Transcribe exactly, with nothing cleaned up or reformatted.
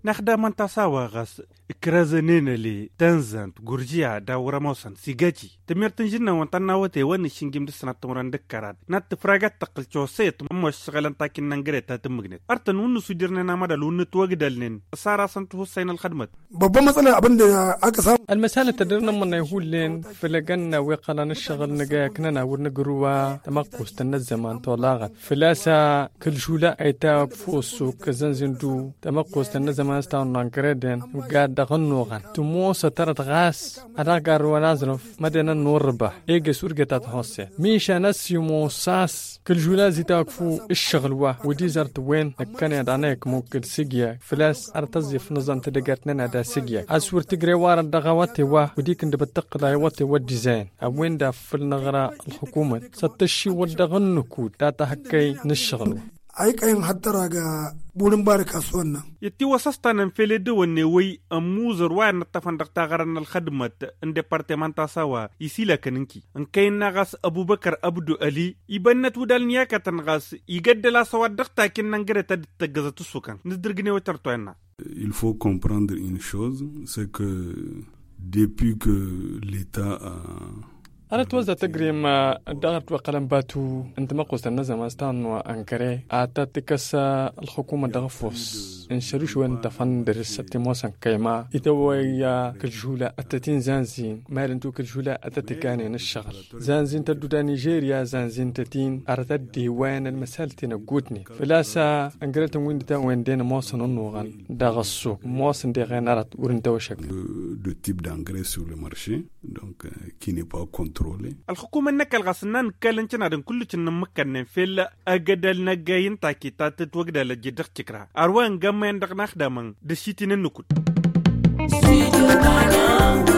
نخدا من تساوى غس إكرازنين اللي تنزنت غورجيا داورا موسن سيجاجي تمير تنجينا وانتنا وتي وان الشنجيم دسنا تمران دكارات نات فراغات تقل شوسيت مموش شغلان تاكين ننجريت تمغنت أرتن ونو سجرنا نامدا لون توغدالنين سارا سنتو حسين الخدمة بابا مثلا أبن أكسام المسألة تدرنا من يقول لين فلقنا وقنا نشغل نجا كنا ورنجروا تمقوس تنزمان طلاقة فلاسا كل شولا أيتا فوسو كزنزندو تمقوس تنزمان استان نانكريدن وقاعد دغنوغان تموس ترى غاس أنا قارو نازرف مدينة نوربة إيجا سورجة تتحسه ميشا ناس يموساس كل شولا زيتاكفو الشغل واه ودي زرت وين كان يدعناك ممكن سيجيا فلاس أرتزف نظام تدقاتنا دا سيجيا أسور تجري وارا دغواتي واه ودي كنت بتقضي واتي والديزاين أوين دا في النغرة الحكومة ستشي ودغنو كود دا تحكي نشغلو أي كاين حتى راجع بولن بارك أسوانا يتي وسستان في لدو النوي أموزر وين نتفن دكتاغرن الخدمة ان ديبارتمنتا سوا يسيلا كننكي ان كاين نغاس أبو بكر أبدو علي يبنت ودال نياكا تنغاس يقد لا سوا دكتا كن ننجرة تدتغزة تسوكان ندرقني وترتوينا. Il faut comprendre une chose, c'est que depuis que l'État a أنا توزع تقريم دغت وقلم باتو أنت ما قلت النظام أستان وأنكره أعتقد كسا الحكومة دغفوس إن شروش وين تفندر السبتموسن كيما يتويا كالجولة أتتين زانزين ما لنتو كالجولة أتتكاني نشغل زانزين تدودا نيجيريا زانزين تتين أرتد ديوان المسالتين قوتني فلاسا أنكرت وين تا وين دين موسن النوغان دغسو موسن دي غين أرد ورنتو شكل de type d'engrais sur le marché donc euh, qui n'est pas contrôlé. الحكومة نكال غسنان كالنشنا دن كل شيء نمكن في أجدل نجاين تاكي تاتت وجد لجدك تكرا أروان جمعين دغناخ دامن دشيتين النكود.